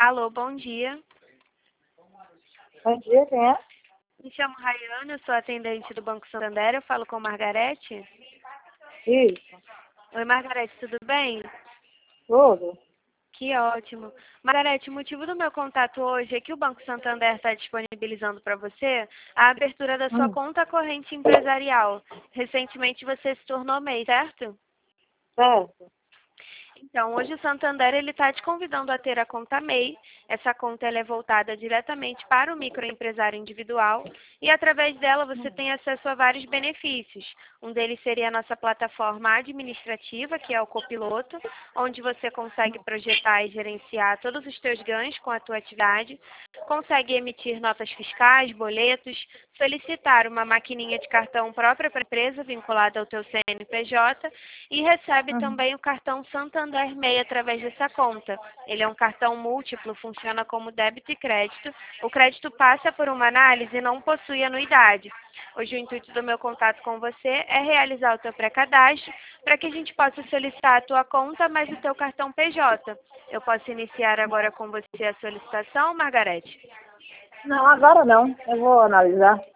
Alô, bom dia. Bom dia, quem é? Me chamo Rayane, eu sou atendente do Banco Santander, eu falo com Margarete. Isso, Oi, Margarete, tudo bem? tudo. Que ótimo. Margarete, o motivo do meu contato hoje é que o Banco Santander está disponibilizando para você a abertura da sua Hum, conta corrente empresarial. Recentemente você se tornou MEI, certo? certo. Então, hoje o Santander ele está te convidando a ter a conta MEI. Essa conta ela é voltada diretamente para o microempresário individual e através dela você tem acesso a vários benefícios. Um deles seria a nossa plataforma administrativa, que é o Copiloto, onde você consegue projetar e gerenciar todos os teus ganhos com a tua atividade, consegue emitir notas fiscais, boletos, solicitar uma maquininha de cartão própria para a empresa vinculada ao teu CNPJ e recebe Uhum. também o cartão Santander MEI através dessa conta. Ele é um cartão múltiplo, funciona como débito e crédito. O crédito passa por uma análise e não possui anuidade. Hoje o intuito do meu contato com você é realizar o teu pré-cadastro para que a gente possa solicitar a tua conta mais o teu cartão PJ. Eu posso iniciar agora com você a solicitação, Margarete? Não, agora não. Eu vou analisar.